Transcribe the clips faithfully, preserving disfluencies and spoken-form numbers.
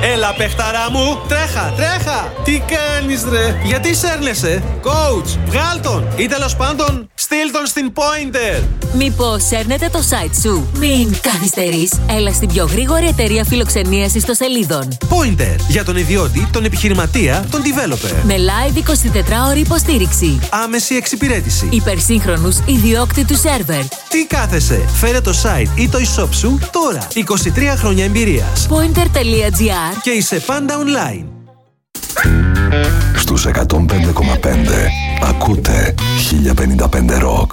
Έλα παιχταρά μου, τρέχα, τρέχα. Τι κάνεις ρε, γιατί σέρνεσαι? Coach, βγάλ τον. Ή τέλος πάντων, στείλ τον στην Pointer. Μήπως σέρνετε το site σου? Μην καθυστερείς. Έλα στην πιο γρήγορη εταιρεία φιλοξενίας ιστοσελίδων. Pointer, για τον ιδιώτη, τον επιχειρηματία, τον developer. Με live εικοσιτετράωρη υποστήριξη. Άμεση εξυπηρέτηση. Υπερσύγχρονους ιδιόκτητους σερβερ. Τι κάθεσαι, φέρε το site ή το e-shop σου τώρα. είκοσι τρία χρόνια εμπειρίας. Pointer.gr Και είσαι πάντα online. Στους εκατόν πέντε κόμμα πέντε ακούτε χίλια πενήντα πέντε Rock.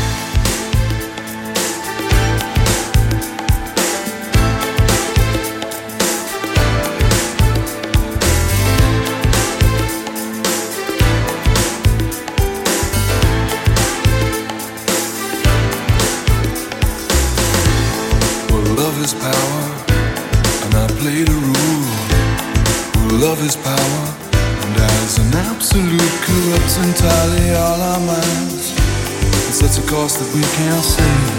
Power, and I play the rule. Love is power, and as an absolute corrupts entirely all our minds. It's such a cost that we can't save.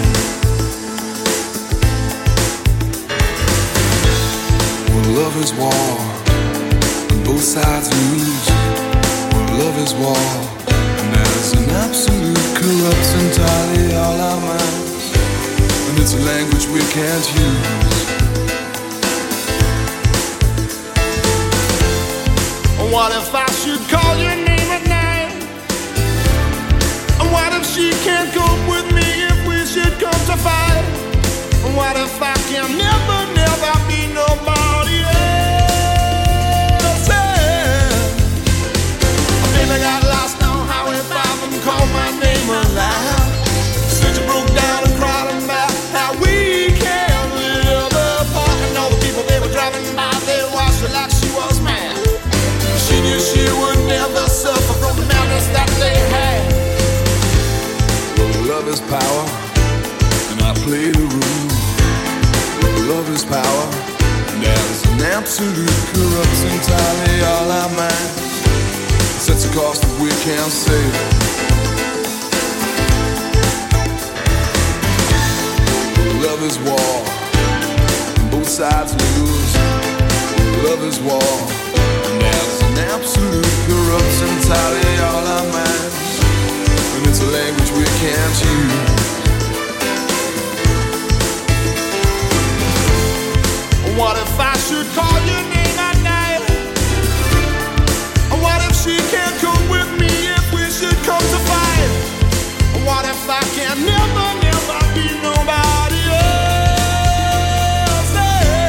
Well, love is war, and both sides lose. Well, love is war, and as an absolute corrupts entirely all our minds. And it's a language we can't use. What if I should call your name at night? And what if she can't cope with me if we should come to fight? And what if I can never, never be nobody else? Baby got lost on Highway five and called my name aloud. Said you broke down and cried about how we can't live apart. And all the people they were driving by, they watched her like she was mad. She knew she would never suffer from the madness that they had. Well, love is power, and I play the rule. Well, love is power, and as an absolute corrupts entirely all our minds. It sets a cost that we can't save. Well, love is war, and both sides lose. Well, love is war, and as an absolute corrupts entirely all our minds. And it's a language we can't use. What if I should call your name at night? What if she can't come with me if we should come to fight? What if I can never, never be nobody else?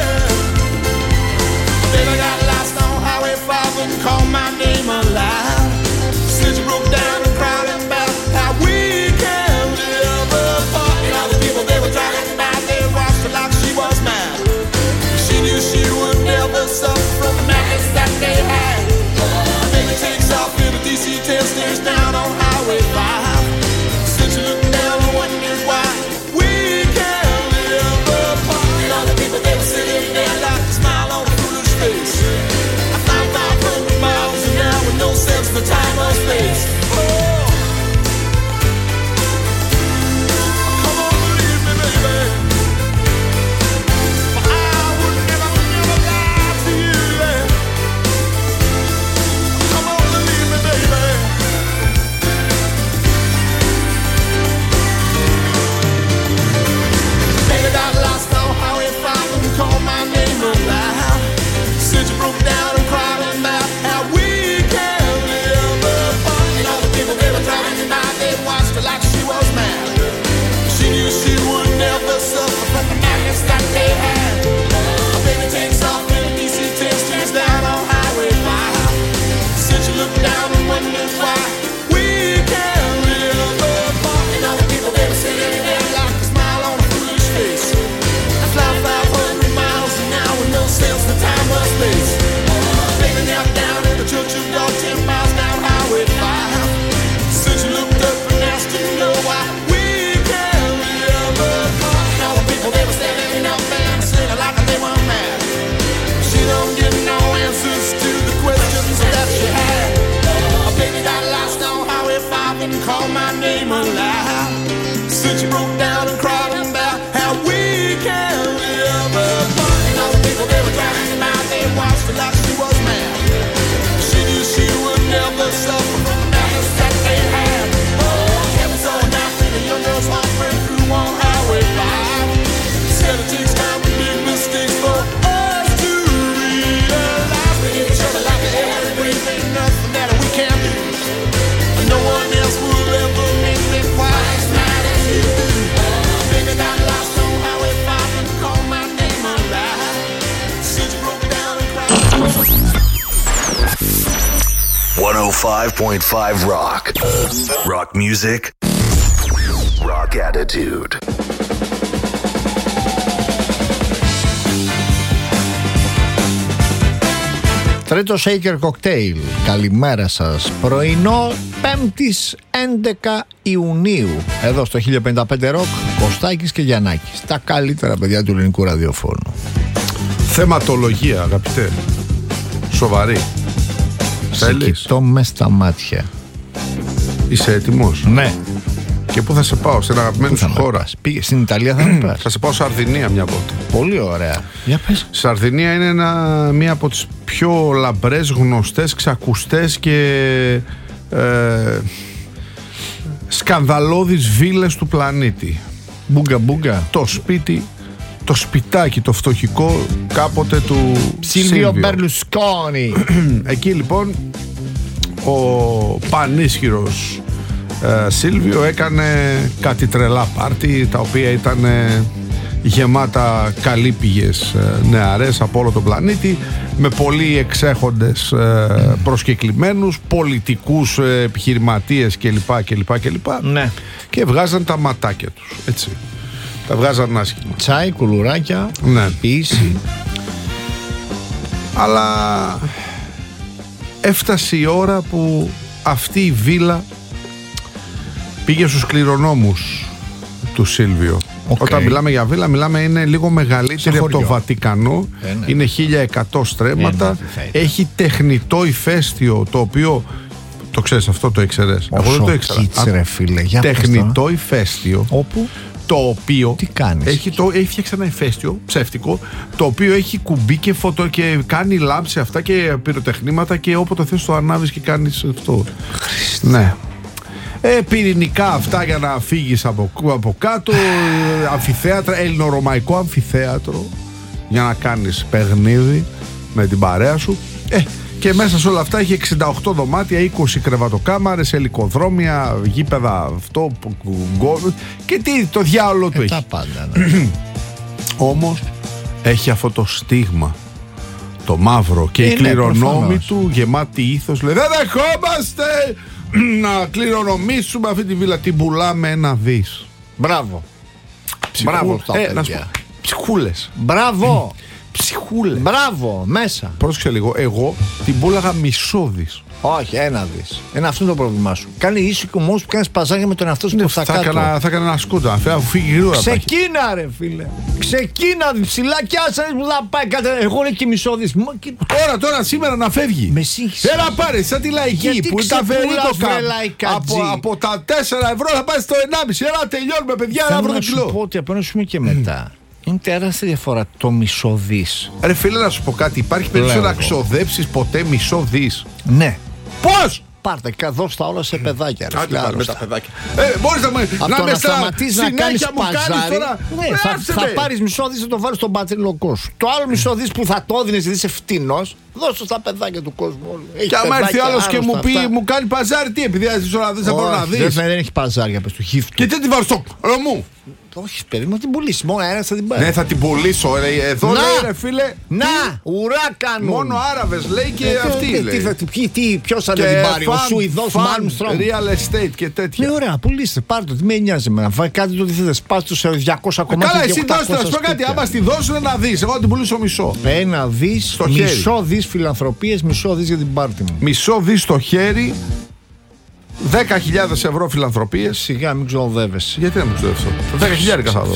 Baby got lost on Highway five and called my name aloud. Said you broke down and cried about how we can live apart. And all the people they were driving by, they watched her like she was mad. She knew she would never suffer from the madness that they had. Baby takes off in a D C ten, stares down on Highway five. Said you looked down and wondered why we can't live apart. And all the people they were sitting there like a smile on a foolish face. watched her like she was mad. She knew she would never suffer from the madness that they had. Oh, heaven so nasty, the young girl's heart ran through on Highway five. Said it takes time to make mistakes for us to realize we give each other like an evergreen, ain't nothing that we can't do. No one else will ever make me quite as mad as you do. Baby, got lost on Highway five and called my name alive. Since you broke down and cried. one oh five point five Rock. Rock music. Rock attitude. Τρίτο Shaker Cocktail. Καλημέρα σας. Πρωινό πέμπτης έντεκα Ιουνίου. Εδώ στο χίλια πενήντα πέντε Rock, Κωστάκης και Γιαννάκης. Τα καλύτερα παιδιά του ελληνικού ραδιοφώνου. Θεματολογία, αγαπητέ. Σοβαρή. Σε κοιτώ μες στα μάτια. Είσαι έτοιμος? Ναι. Και πού θα σε πάω, σε αγαπημένη σου χώρα? Πήγε στην Ιταλία, θα με πας? Θα σε πάω Σαρδινία μια πότε. Πολύ ωραία. Για πες. Σαρδινία είναι ένα, μία από τις πιο λαμπρές, γνωστές, ξακουστές και ε, σκανδαλώδεις βίλες του πλανήτη. Μπούγκα μπούγκα. Το σπίτι, το σπιτάκι, το φτωχικό κάποτε του Σίλβιο Μπερλουσκόνι. Εκεί λοιπόν ο πανίσχυρος ε, Σίλβιο έκανε κάτι τρελά πάρτι, τα οποία ήταν ε, γεμάτα καλύπηγες ε, νεαρές από όλο τον πλανήτη, με πολύ εξέχοντες ε, προσκεκλημένους, πολιτικούς, ε, επιχειρηματίες κλπ, κλπ, κλπ. Ναι. Και βγάζαν τα ματάκια τους, έτσι. Τα βγάζαν άσχημα. Τσάι, κουλουράκια, ναι. Ποιήση. Αλλά έφτασε η ώρα που αυτή η βίλα πήγε στους κληρονόμους του Σίλβιο. Okay. Όταν μιλάμε για βίλα, μιλάμε, είναι λίγο μεγαλύτερη από το Βατικανό. ε, ναι. Είναι χίλια εκατό στρέμματα, ε, ναι, έχει τεχνητό ηφαίστειο, το οποίο το ξέρεις αυτό, το ήξερες? Εγώ δεν το ήξερα. Κίτσερε, φίλε, για τεχνητό ηφαίστειο. Όπου? Το οποίο τι κάνεις? Έχει, το, έχει φτιάξει ένα ηφαίστειο ψεύτικο, το οποίο έχει κουμπί και, φωτο, και κάνει λάμψη αυτά και πυροτεχνήματα, και όποτε θες το ανάβεις και κάνεις αυτό. Ναι. Ε, πυρηνικά αυτά για να φύγεις από, από κάτω. Αμφιθέατρα, ελληνορωμαϊκό αμφιθέατρο για να κάνεις παιχνίδι με την παρέα σου. Ε, και μέσα σε όλα αυτά έχει εξήντα οκτώ δωμάτια, είκοσι κρεβατοκάμαρες, ελικοδρόμια, γήπεδα, αυτό, γκολ, και τι το διάολο του ε, έχει. Τα πάντα, ναι. Όμως έχει αυτό το στίγμα, το μαύρο, και οι κληρονόμοι του γεμάτοι ήθος λέει: δεν δεχόμαστε να κληρονομήσουμε αυτή τη βίλα, την πουλάμε ένα δις. Μπράβο. Ψυχού... Μπράβο στα ε, παιδιά. Ψυχούλες. Μπράβο. Ψυχούλες. Μπράβο, μέσα. Πρόσεξε λίγο, εγώ την πούλαγα μισό δις. Όχι, ένα δις. Ένα αυτό είναι το πρόβλημά σου. Κάνει ήσυχο μόνο που κάνει παζάρια με τον εαυτό σου, ναι, προς τα θα κάτω. Έκανα, θα έκανα ένα σκούτα, αφού φύγει γρήγορα. Ξεκίνα, ρε φίλε. Ξεκίνα, ψηλά κι άσε που θα πάει. Κάτε... Εγώ λέει και μισό δις. Τώρα, τώρα, σήμερα να φεύγει. Με σύγχυσε. Έλα πάρε, σαν τη λαϊκή. Γιατί που ήταν βερίδοκα. Από, από τα τέσσερα ευρώ θα πάει στο ενάμιση. Έλα, τελειώνουμε, παιδιά. Θέλω να να σου πω ότι από ένα σημείο και μετά. Είναι τεράστια διαφορά το μισό δις. Ρε φίλε, να σου πω κάτι. Υπάρχει περίπτωση να ξοδέψεις ποτέ μισό δις? Ναι. Πώς? Πάρτε και δώσ' τα όλα σε παιδάκια. Ρε, άντε πάρε με τα παιδάκια. Ε, μπορείς να, να, να με σταματήσεις να κάνεις παζάρι. Τώρα... Ναι, θα, θα πάρεις μισό δις να το βάλεις στον πατριλοκό σου. Το άλλο μισό δις που θα το έδινες γιατί είσαι φτηνός, δώσ' το στα παιδάκια του κόσμου όλου. Και άμα έρθει άλλος και μου πει, μου κάνει παζάρι, τι, επειδή δεν ώρα δεν θα μπορώ να δεις? Δεν έχει παζάρια, πες του χύφτου. Και τι την βάλω στο μου? Όχι, παιδί μου, θα την πουλήσει. Μόνο ένα θα την πάρει. Ναι, θα την πουλήσω. Εδώ να, λέει, ρε φίλε. Να, ουρά κάνουν. Μόνο Άραβες λέει και ε, αυτή. Τι, λέει. Τι, τι, ποιος θα την πάρει? Ο Σουηδός Μάλμστρομ. Real estate και τέτοια. Ναι, ωραία, πουλήστε. Πάρτε το. Τι με νοιάζει με να φάει κάτι το τι θέλετε. Σπάστε σε διακόσια κομμάτια. Καλά, εσύ δώστε, να σου πω κάτι. Άμα στη δώσουν να δεις. Εγώ την πουλήσω μισό. Ένα δις, μισό δις φιλανθρωπίες, μισό δις για την πάρτι μου. Μισό δις στο χέρι. δέκα χιλιάδες ευρώ φιλανθρωπίες. Σιγά, μην ξοδεύεσαι. Γιατί να μην ξοδεύσω? δέκα χιλιάδες θα δώσω.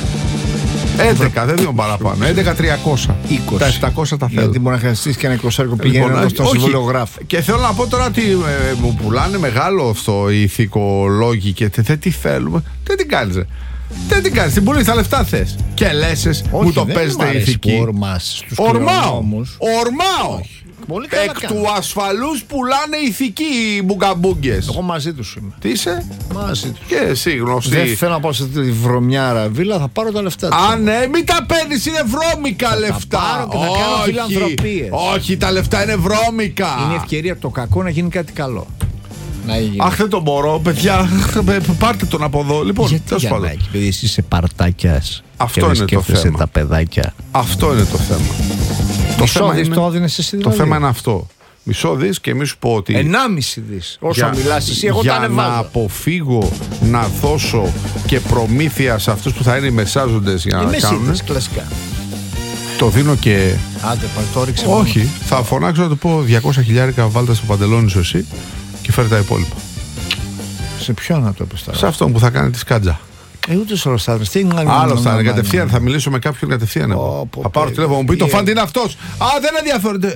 έντεκα, δεν δίνω παραπάνω. έντεκα τριακόσια. είκοσι. Τα επτακόσια τα θέλω. Γιατί μπορεί να χρειαστείς και ένα εικοσάρικο πηγαίνει λοιπόν, στον συμβολιογράφο. Και θέλω να πω τώρα ότι ε, μου πουλάνε μεγάλο αυτό οι ηθικολόγοι και τε, τι θέλουμε. Δεν την κάνεις. Δεν την κάνεις, την πουλήσεις, τα λεφτά θες. Και λέσες, μου το παίζετε ηθική. Ορμάω. Ορμάω. Εκ του ασφαλούς πουλάνε ηθικοί οι μπουγκαμπούγκες. Εγώ μαζί τους είμαι. Τι είσαι? Μαζί τους. Και εσύ γνωστή. Δεν θέλω να πάω σε τη βρωμιάρα βίλα, θα πάρω τα λεφτά. Α, ναι, μην τα παίρνεις, είναι βρώμικα θα λεφτά. Θα πάρω και θα κάνω φιλανθρωπίες. Όχι, τα λεφτά είναι βρώμικα. Είναι ευκαιρία το κακό να γίνει κάτι καλό. Να γίνει. Αχ, δεν το μπορώ, παιδιά. Πάρτε τον από εδώ. Λοιπόν, γιατί Γιαννάκη, παιδί, εσύ είσαι παρτάκιας. Αυτό είναι το θέμα. Τα παιδάκια. Αυτό είναι το θέμα. Το θέμα δις είναι, το έδινες εσύ δηλαδή. Το θέμα είναι αυτό. Μισό δις και μη σου πω ότι. Ενάμιση δις. Όσο για, μιλάς εσύ, εγώ για τα ανεβάζω. να αποφύγω να δώσω και προμήθεια σε αυτούς που θα είναι οι μεσάζοντες για να είμαι κάνουν. Μεσίτες, κλασικά. Το δίνω και. Άντε, το ρίξε. Όχι, μόνο. θα φωνάξω να του πω διακόσια χιλιάρικα βάλτε στο παντελόνι σου εσύ και φέρε τα υπόλοιπα. Σε ποιον να το πεις τώρα? Σε αυτόν που θα κάνει τη σκάτζα. Ε, ούτε σε όλος θα είναι. Άλλο θα είναι κατευθείαν. Θα μιλήσω με κάποιον κατευθείαν. Θα πάρω τηλέφωνο, μου πει το φάντι είναι αυτός. Α, δεν ενδιαφέρονται.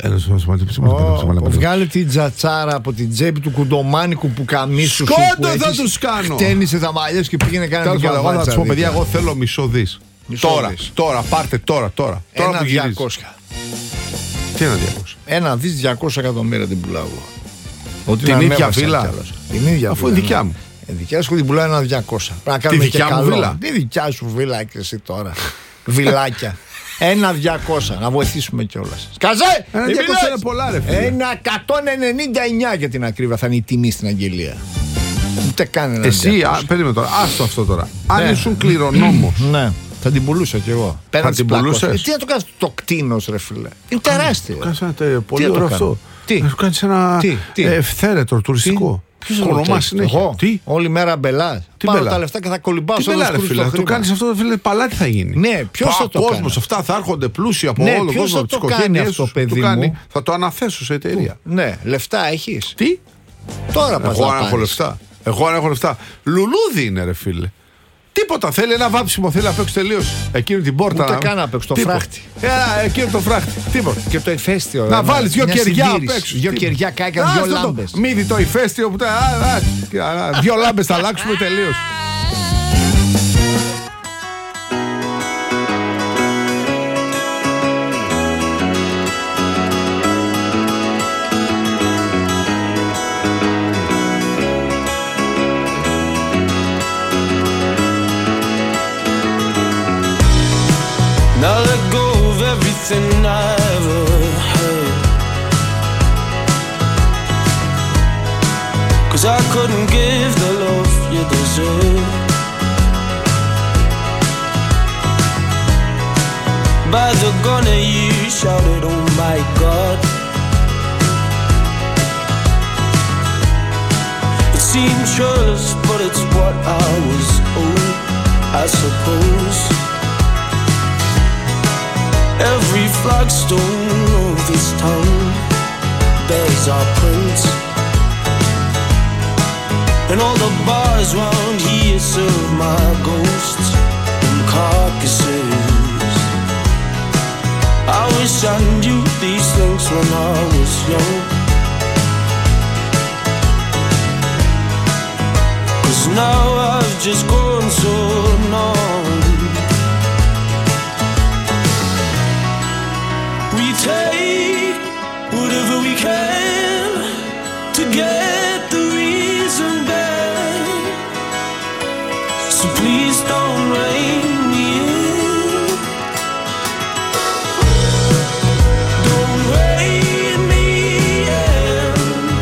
Βγάλε την τζατσάρα από την τσέπη του κουντομάνικου που καμίσου. Σκότω θα τους κάνω. Φταίνησε τα μαλλιά και πήγαινε κανένα τέτοιο. Εγώ θα τους πω, παιδιά, εγώ θέλω μισό δις. Τώρα, τώρα, πάρτε τώρα, τώρα. Ένα διακόσια. Τι ένα διακόσια? Ένα δις διακόσια εκατομμύρια την πουλάω. Την ίδια βίλα. Την ίδια. Αφού είναι δικιά μου. Η δικιά σου την πουλάει ένα διακόσια. Τη δικιά μου βίλα. Τι δικιά σου βίλα και εσύ τώρα. Βιλάκια. Ένα διακόσια. Να βοηθήσουμε κιόλας. Σκαζέ! Ένα διακόσια είναι πολλά, ρε φίλε. Ένα εκατόν ενενήντα εννιά για την ακρίβεια θα είναι η τιμή στην αγγελία. Ούτε καν ένα. Εσύ, περίμενε τώρα. Άστο αυτό τώρα. Αν ήσουν κληρονόμος. Ναι. Θα την πουλούσα κι εγώ. Θα την πουλούσες? Τι να το κάνεις το κτίνος, ρε φίλε. Είναι τεράστιο. Κάνεις ένα πολύ ωραίο αυτό. Τι? Να σου κάνεις ένα ευθέρετο τουριστικό. Ποιος κολομά συνέχεια? Εγώ. Τι? Όλη μέρα μπελά. Πάρω μπελά. Τα λεφτά και θα κολυμπάω σε όλους τους φίλε. Το κάνεις αυτό, φίλε, παλάτι θα γίνει. Ναι, ποιος θα το κάνει? Κόσμος, αυτά θα έρχονται πλούσιοι από ναι, όλο τον κόσμο. Ποιος θα το κάνει αυτό, παιδί μου? Θα το αναθέσω σε εταιρεία. Ναι, λεφτά έχεις? Τι? Τώρα πας να πάρεις. Εγώ αν έχω λεφτά. Εγώ αν έχω λεφτά. Λουλούδι είναι, ρε φίλε. Τίποτα. Θέλει ένα βάψιμο, θέλει να παίξει τελείως. Εκείνη την πόρτα. Ούτε καν να παίξει το φράχτη. Ε, εκείνο το φράχτη. Τίποτα. Και το ηφαίστειο. Να βάλεις δυο κεριά απ' έξω. Δυο κεριά κάκια, δυο λάμπες. Μύδι το ηφαίστειο που τα. Δυο λάμπες θα αλλάξουμε τελείως. Now let go of everything I ever heard, 'cause I couldn't give the love you deserve. By the gun you shouted, oh my God. It seemed trust, but it's what I was owed, I suppose. Every flagstone of this town bears our prints, and all the bars round here serve my ghosts and carcasses. I wish I knew these things when I was young, 'cause now I've just grown so numb. We take whatever we can to get the reason back, so please don't rein me in. Don't rein me in.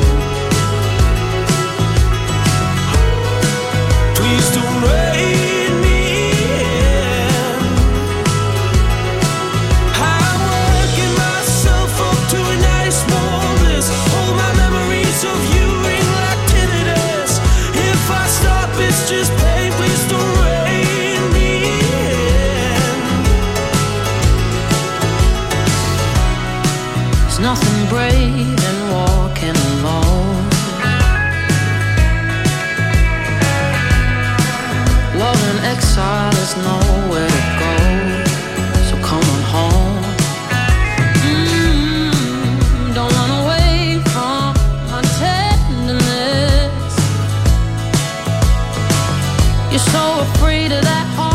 Please don't rein me in. I'm working myself up to a nice warm bliss. All my memories of you ring like tinnitus. If I stop, it's just pain. Please don't rein me in. There's nothing brave in walking alone. Love in exile is nowhere to go, so come on home. Mm, don't run away from my tenderness. You're so afraid of that heart.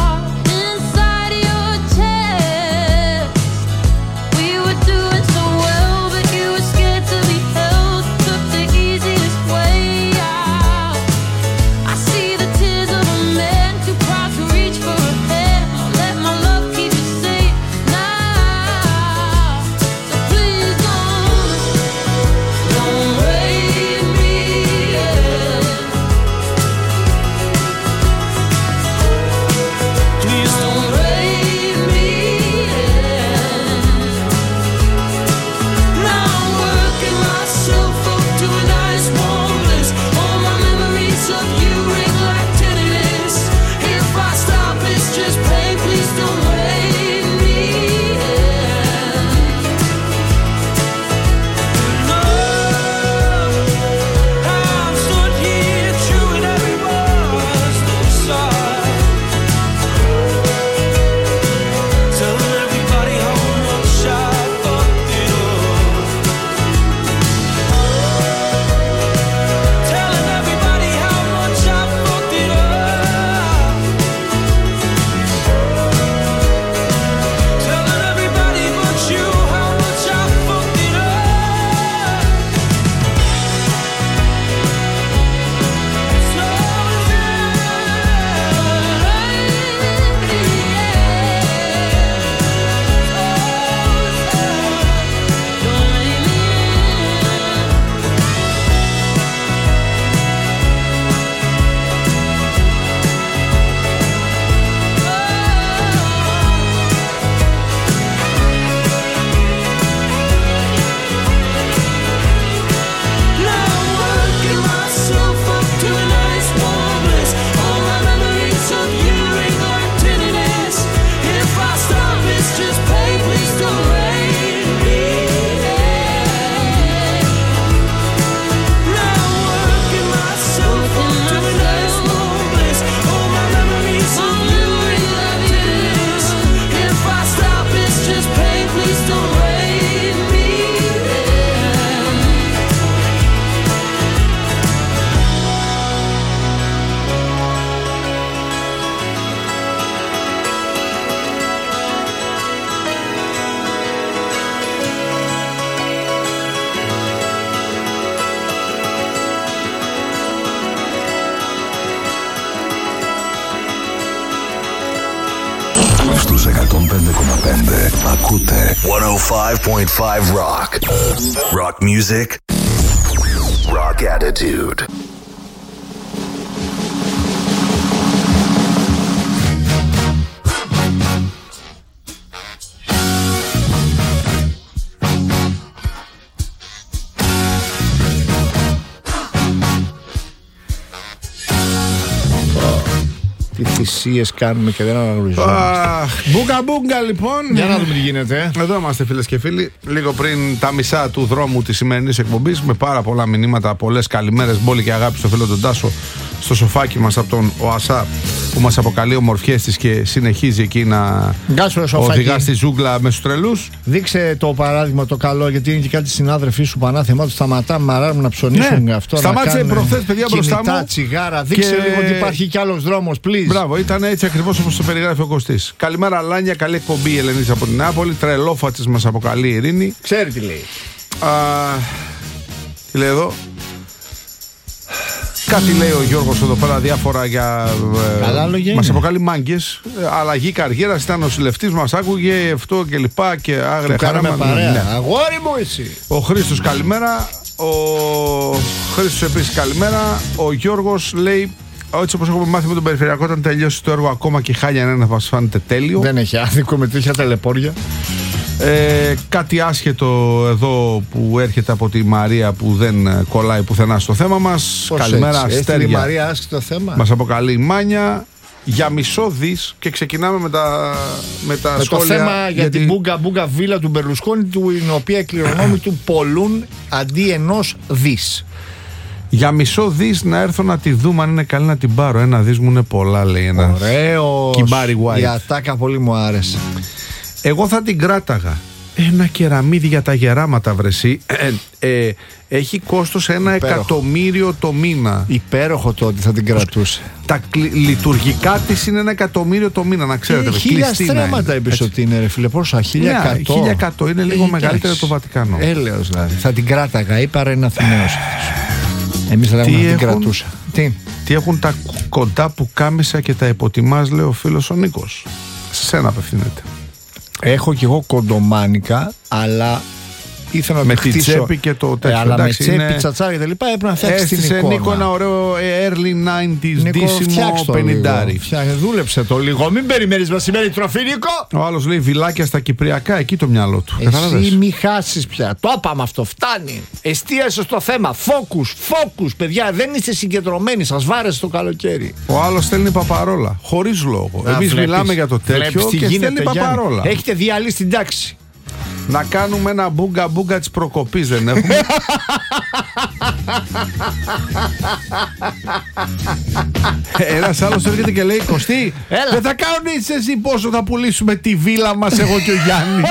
εκατόν πέντε κόμμα πέντε. Ακούτε εκατόν πέντε κόμμα πέντε Rock. Rock music. Rock attitude. Τι θυσίες κάνουμε και δεν αναγνωριζόμαστε. Μπούγκα μπούγκα λοιπόν. Για να δούμε τι γίνεται. Εδώ είμαστε φίλες και φίλοι. Λίγο πριν τα μισά του δρόμου της σημερινής εκπομπής, με πάρα πολλά μηνύματα, πολλές καλημέρες, μπόλη και αγάπη στο φίλο τον Τάσο, στο σοφάκι μας από τον ΟΑΣΑ, που μας αποκαλεί ομορφιές της και συνεχίζει εκεί να οδηγά στη ζούγκλα με στους τρελούς. Δείξε το παράδειγμα το καλό, γιατί είναι και κάτι συνάδελφοί σου πανάθεμα του σταματάμε μαράρουμε να ψωνίσουν, ναι, αυτό. Σταμάτησε προχθές, παιδιά, μπροστά μου. Κινητά, τσιγάρα. Δείξε και... λίγο ότι υπάρχει κι άλλος δρόμος, please. Μπράβο, ήταν έτσι ακριβώς όπως το περιγράφει ο Κωστής. Καλημέρα Λάνια, καλή εκπομπή η Ελενής από την Νεάπολη. Τρελόφατης μας αποκαλεί η Ειρήνη. Ξέρει τι λέει. Α, τι λέει εδώ. Κάτι λέει ο Γιώργος εδώ πέρα, διάφορα για. Καλά λόγια. Μας αποκαλεί μάγκες. Αλλαγή καριέρας, ήταν νοσηλευτής, μας άκουγε αυτό και λοιπά και άγρια χαρά. Ναι. Αγόρι μου εσύ. Ο Χρήστος καλημέρα. Ο Χρήστος επίσης καλημέρα. Ο Γιώργος λέει. Έτσι όπως έχουμε μάθει με τον Περιφερειακό, όταν τελειώσει το έργο, ακόμα και η χάλια είναι να μας φάνεται τέλειο. Δεν έχει άδικο με τέτοια τελεπόρια. Ε, κάτι άσχετο εδώ που έρχεται από τη Μαρία που δεν κολλάει πουθενά στο θέμα μας. Πώς καλημέρα έτσι, Αστέρια. η Μαρία άσχετο θέμα. Μας αποκαλεί η Μάνια. Για μισό δις και ξεκινάμε με τα, με τα με σχόλια. Το θέμα για γιατί... την μπούγκα μπούγκα βίλα του Μπερλουσκόνη, του, την οποία οι κληρονόμοι του πολλούν αντί ενός δις. Για μισό δις να έρθω να τη δούμε αν είναι καλή να την πάρω. Ένα δις μου είναι πολλά, λέει ένα. Ωραίος. Κυμπάρι White. Η ατάκα πολύ μου άρεσε. Εγώ θα την κράταγα. Ένα κεραμίδι για τα γεράματα, βρεσί. Ε, ε, έχει κόστος ένα Υπέροχο. εκατομμύριο το μήνα. Υπέροχο το ότι θα την κρατούσε. Τα κλ, λειτουργικά της είναι ένα εκατομμύριο το μήνα, να ξέρετε. Ε, χίλια στρέμματα είπες ότι είναι, ρε φίλε. Πόσα, χίλια εκατό. χίλια εκατό είναι λίγο ε, μεγαλύτερο το Βατικανό. Έλεος δηλαδή. Θα την κράταγα, είπα είναι Αθηναίος. Εμείς θα λέγαμε να την κρατούσα. Τι? Τι έχουν τα κοντά που κάμισα και τα υποτιμάς, λέει ο φίλος ο Νίκος. Σε σένα απευθύνεται. Έχω κι εγώ κοντομάνικα, αλλά ήθελα να με το τη χτίσω. Τσέπη και το τέτοιο. Ε, αλλά εντάξει, με τσέπη, είναι... τσατσάρι και τα λοιπά έπρεπε να φτιάξει την εικόνα. Έστησε Νίκο ένα ωραίο early ενενήντα ντύσιμο πενηντάρι. Δούλεψε το λίγο. Μην περιμένεις μεσημέρι τροφή, Νίκο. Ο άλλος λέει βιλάκια στα κυπριακά, εκεί το μυαλό του. Εσύ μη χάσεις πια. Το είπαμε αυτό, φτάνει. Εστίασε στο θέμα. Φόκους, φόκους, παιδιά. Δεν είστε συγκεντρωμένοι. Σας βάρεσε το καλοκαίρι. Ο άλλος στέλνει παπαρόλα. Χωρίς λόγο. Εμείς μιλάμε για το τέτοιο και στέλνει παπαρόλα. Έχετε διαλύσει την τάξη. Να κάνουμε ένα μπούγκα μπούγκα της προκοπής δεν έχουμε. Ένας άλλος έρχεται και λέει Κωστή, δεν θα κάνεις εσύ πόσο θα πουλήσουμε τη βίλα μας εγώ και ο Γιάννης.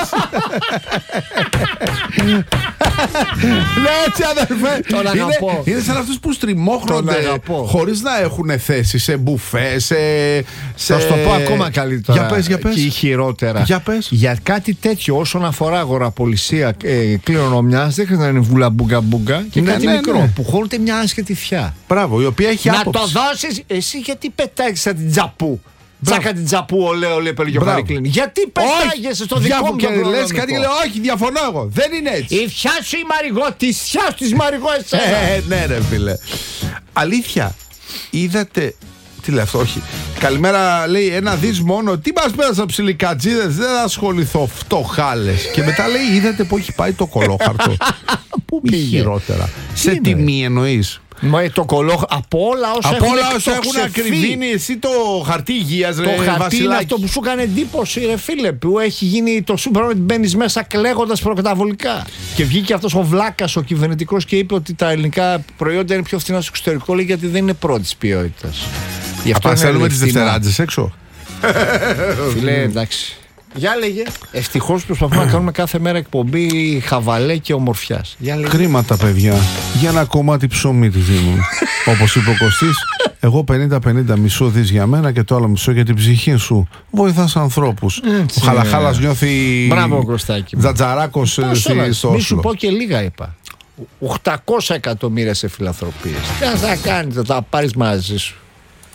Ναι έτσι αδερφέ. Τον αγαπώ. Είναι σαν αυτούς που στριμώχνονται χωρίς να έχουν θέση σε μπουφέ, σε... Θα σου το πω ακόμα καλύτερα. Για πες, για πες. Και χειρότερα. Για πες. Για κάτι τέτοιο όσον αφορά αγοραπολισία ε, κληρονομιάς, δεν χρειάζεται να είναι βούλα μπούγκα μπούγκα και ναι, κάτι ναι, μικρό ναι. που χώνεται μια άσχετη θιά. Μπράβο, η οποία έχει να άποψη. το δώσεις εσύ, γιατί πετάγεις σαν την τζαπού. Τσάκα την τζαπού, ολέ, ολέ, Πελγιοφαρικλίνη. Γιατί πετάγεσαι στο δικό μου και λες κάτι και λέω όχι, διαφωνώ εγώ. Δεν είναι έτσι. Η θιά σου η Μαριγό, τη θιά σου της Μαριγό εσένα. Ε, ναι ρε φίλε. Αλήθεια, είδατε. Τι λέει αυτό, όχι. Καλημέρα, λέει ένα δις μόνο. Τι μας πέρασαν ψιλικατζίδες, δεν θα ασχοληθώ, φτωχάλες. Και μετά λέει, είδατε που έχει πάει το κολόχαρτο. Πού πήγε. Χειρότερα. Σε τιμή εννοείς. Μα το κολόχ... Από όλα όσα από έχουν, όλα όσα έχουν ακριβήνει εσύ το χαρτί υγείας, ρε. Το χαρτί βασιλάκι. είναι αυτό που σου έκανε εντύπωση, ρε φίλε. Που έχει γίνει το σούπερ μάρκετ, μπαίνεις μέσα κλαίγοντας προκαταβολικά. Και βγήκε αυτός ο βλάκας, ο κυβερνητικός, και είπε ότι τα ελληνικά προϊόντα είναι πιο φθηνά στο εξωτερικό, λέει, γιατί δεν είναι πρώτης ποιότητας. Γι' αυτό θέλουμε τις δευτεράτζες έξω. Φίλε, εντάξει. Για λέγε. Ευτυχώς προσπαθούμε να κάνουμε κάθε μέρα εκπομπή χαβαλέ και ομορφιάς. Χρήματα, παιδιά. Για ένα κομμάτι ψωμί τη δίνουν. Όπως είπε ο Κωστής, εγώ πενήντα πενήντα, μισό δις για μένα και το άλλο μισό για την ψυχή σου. Βοηθάς ανθρώπους. Ο Χαλαχάλας νιώθει. Μπράβο, Κωστάκη. Τζατζαράκος στο Όσλο. Μη σου πω και λίγα, είπα. οκτακόσια εκατομμύρια σε φιλανθρωπίες. Τι θα κάνεις, θα τα πάρεις μαζί σου.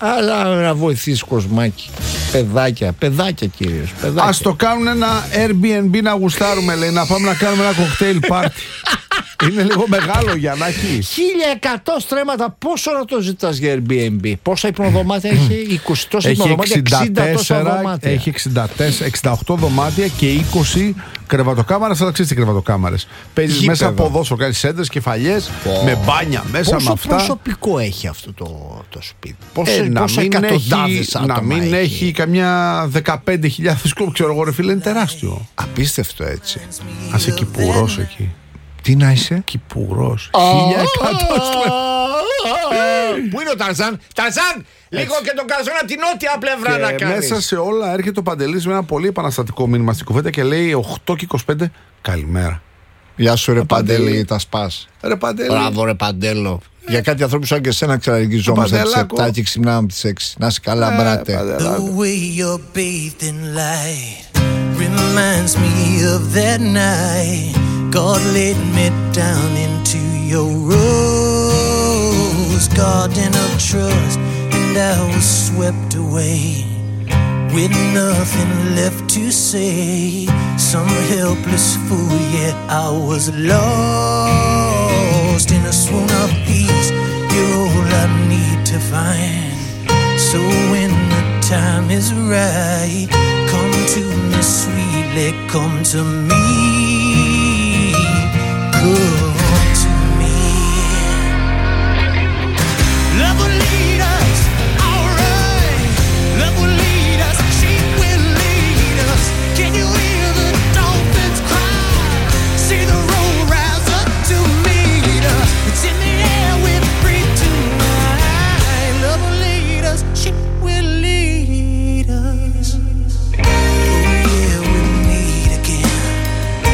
Αλλά να βοηθήσει κοσμάκι. Παιδάκια, παιδάκια κυρίως. Παιδάκια. Ας το κάνουν ένα Airbnb να γουστάρουμε, λέει, να πάμε να κάνουμε ένα κοκτέιλ πάρτι. Είναι λίγο μεγάλο, Γιαννάκη. χίλια εκατό στρέμματα, πόσο να το ζητάς για Airbnb? Πόσα υπνοδωμάτια έχει? είκοσι τόσα υπνοδωμάτια, εξήντα τόσα δωμάτια. Έχει εξήντα τέσσερα, εξήντα οκτώ δωμάτια και είκοσι κρεβατοκάμαρες. Αλλά ξέρεις τι κρεβατοκάμαρες. Παίζεις μέσα από ποδόσφαιρο, κάνεις έντρες, κεφαλιές, oh. με μπάνια μέσα. Πόσο με αυτά. Πόσο προσωπικό έχει αυτό το, το σπίτι? Πόσο, ε, να πόσα μην έχει, άτομα να μην έχει, έχει καμιά δεκαπέντε χιλιάδες κλουμπ, ξέρω εγώ, ρε φίλε, είναι τεράστιο. Απίστευτο έτσι. Α είσαι Κυπουρός εκεί. Τι να είσαι? Κυπουρός. χίλια εκατό. Πού είναι ο Ταρζάν? Ταρζάν! Λίγο και τον καλεσμένο από την νότια πλευρά να κάνεις. Μέσα σε όλα έρχεται ο Παντελής με ένα πολύ επαναστατικό μήνυμα στην κουβέντα και λέει οκτώ και είκοσι πέντε. Καλημέρα. Γεια σου ρε Παντέλη, τα σπάς. Ρε Παντέλη. Μπράβο ρε Παντέλο. Για κάτι ανθρώπους σαν και εσένα ξαραγγιζόμαστε τις επτά και ξυπνάμε από τις έξι. Να είσαι καλά, μπράτε. The way you're bathed in light reminds me of that night God laid me down into your rose garden of trust, and I was swept away with nothing left to say. Some helpless fool, yet I was lost in a swoon of peace. You're all I need to find. So when the time is right, come to me sweetly, come to me, come to me. Love will lead us, alright. Love will lead us, she will lead us. Can you hear the dolphins cry? See the road rise up to meet us. It's in the air we breathe tonight. Love will lead us, she will lead us. Oh yeah, we'll meet again.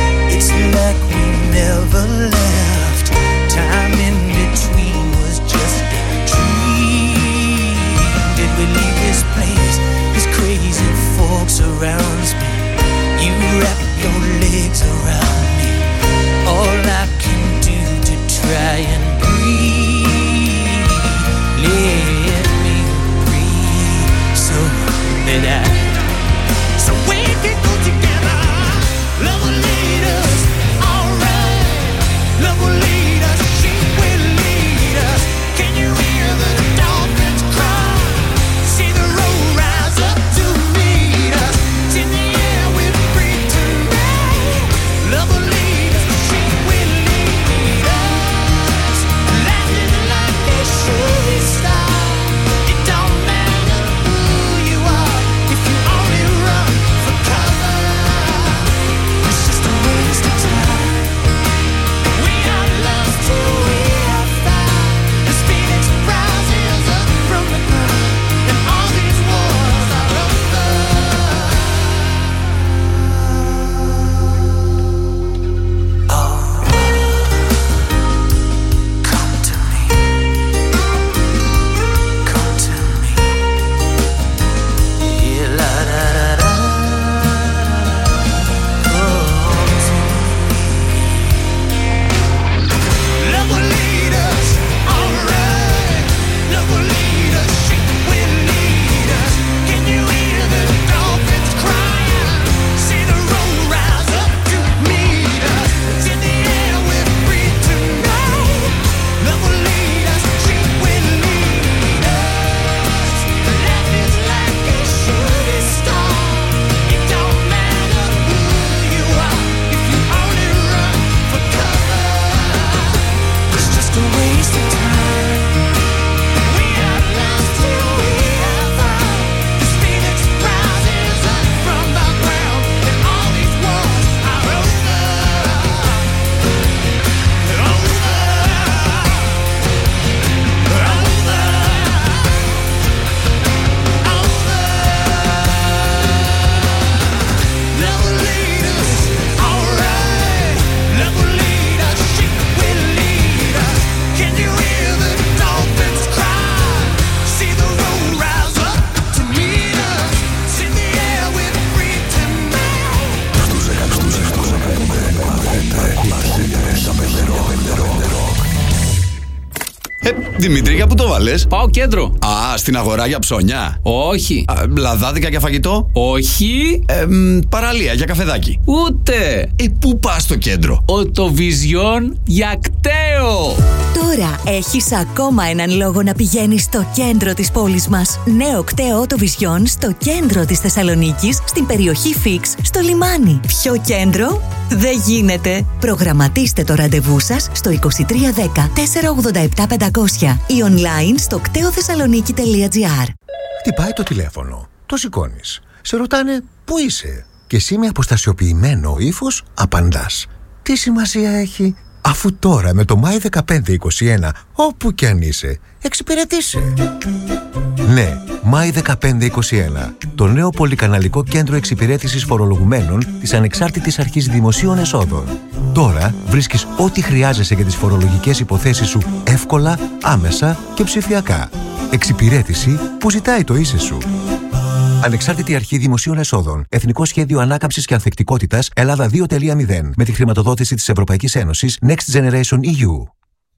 Ε, Δημήτρη, για πού το βάλες? Πάω κέντρο. Α, στην αγορά για ψώνια. Όχι. Α, λαδάδικα για φαγητό. Όχι. Ε, μ, παραλία για καφεδάκι. Ούτε. Ε, πού πας στο κέντρο? Οτοβιζιόν για κταίο. Τώρα έχεις ακόμα έναν λόγο να πηγαίνεις στο κέντρο της πόλης μας. Νέο κταίο Οτοβιζιόν στο κέντρο της Θεσσαλονίκης, στην περιοχή Φίξ, στο λιμάνι. Ποιο κέντρο? Δεν γίνεται. Προγραμματίστε το ραντεβού σας στο είκοσι τρία δέκα τετρακόσια ογδόντα επτά πεντακόσια ή online στο κτέοθεσσαλονίκη τελεία τζι άρ. Χτυπάει το τηλέφωνο. Το σηκώνεις. Σε ρωτάνε πού είσαι. Και εσύ με αποστασιοποιημένο ύφος απαντάς. Τι σημασία έχει, αφού τώρα με το Μάη δεκαπέντε είκοσι ένα, όπου κι αν είσαι, εξυπηρετήσαι. Ναι, Μάη δεκαπέντε είκοσι ένα. Το νέο πολυκαναλικό κέντρο εξυπηρέτησης φορολογουμένων της Ανεξάρτητης Αρχής Δημοσίων Εσόδων. Τώρα βρίσκεις ό,τι χρειάζεσαι για τις φορολογικές υποθέσεις σου εύκολα, άμεσα και ψηφιακά. Εξυπηρέτηση που ζητάει το είσαι σου. Ανεξάρτητη Αρχή Δημοσίων Εσόδων. Εθνικό Σχέδιο Ανάκαμψης και Ανθεκτικότητας Ελλάδα δύο τελεία μηδέν. Με τη χρηματοδότηση της Ευρωπαϊκής Ένωσης Next Generation ι γιου.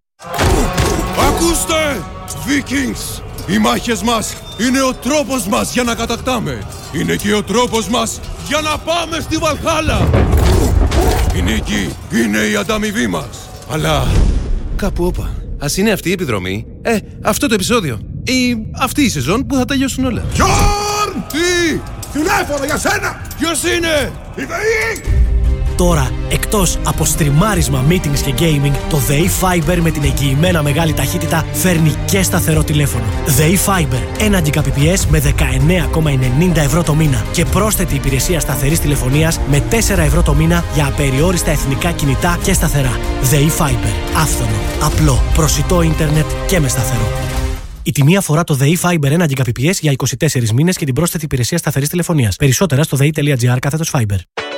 Ακούστε! Vikings! Οι μάχες μας είναι ο τρόπος μας για να κατακτάμε. Είναι και ο τρόπος μας για να πάμε στη Βαλχάλα. Η νίκη είναι η ανταμοιβή μας. Αλλά κάπου όπα. Ας είναι αυτή η επιδρομή. Ε, αυτό το επεισόδιο. Ή αυτή η σεζόν που θα τελειώσουν όλα. Γιόρν! Τι! Τηλέφωνο για σένα! Ποιος είναι? Η ΔΕΗ! Τώρα, εκτός από στριμάρισμα, meetings και gaming, το ΔΕΗ Fiber με την εγγυημένα μεγάλη ταχύτητα φέρνει και σταθερό τηλέφωνο. ΔΕΗ Fiber, ένα Gbps με δεκαεννέα κόμμα ενενήντα ευρώ το μήνα και πρόσθετη υπηρεσία σταθερής τηλεφωνίας με τέσσερα ευρώ το μήνα για απεριόριστα εθνικά κινητά και σταθερά. ΔΕΗ Fiber. Άφθονο, απλό, προσιτό ίντερνετ και με σταθερό. Η τιμή αφορά το ΔΕΗ Fiber ένα Gbps για είκοσι τέσσερις μήνες και την πρόσθετη υπηρεσία σταθερής τηλεφωνίας. Περισσότερα στο δei.gr κάθετος Fiber.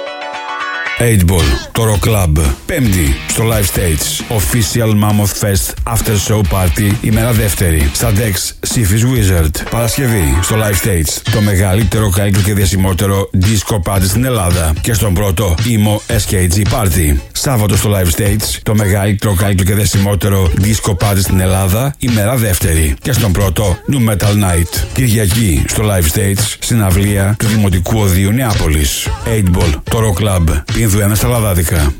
eight ball, το Rock Club. Πέμπτη στο Live Stage. Official Mammoth Fest After Show Party. Ημέρα δεύτερη. Στα Dex Syphis Wizard. Παρασκευή στο Live Stage. Το μεγαλύτερο, καλύτερο και διασημότερο disco party στην Ελλάδα. Και στον πρώτο Emo ες κέι τζι Party. Σάββατο στο Live Stage. Το μεγαλύτερο, καλύτερο και διασημότερο disco party στην Ελλάδα. Ημέρα δεύτερη. Και στον πρώτο New Metal Night. Κυριακή στο Live Stage. Συναυλία του Δημοτικού Οδείου Νεάπολης. eight ball, το Rock Club. Πίνδου ένα στα λαδάδικα.